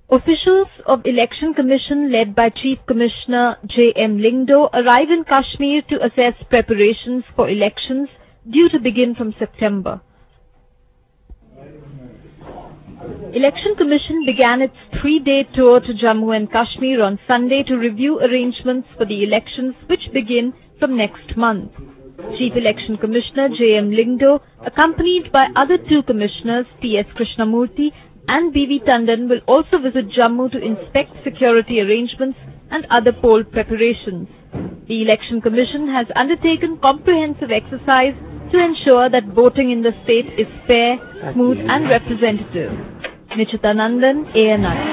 Officials of Election Commission led by Chief Commissioner J.M. Lingdo arrive in Kashmir to assess preparations for elections due to begin from September. Election Commission began its 3-day tour to Jammu and Kashmir on Sunday to review arrangements for the elections which begin from next month. Chief Election Commissioner J.M. Lingdo, accompanied by other 2 commissioners, T.S. Krishnamurthy and B.V. Tandon, will also visit Jammu to inspect security arrangements and other poll preparations. The Election Commission has undertaken comprehensive exercise to ensure that voting in the state is fair, smooth and representative. Nichita Nandan, ANI.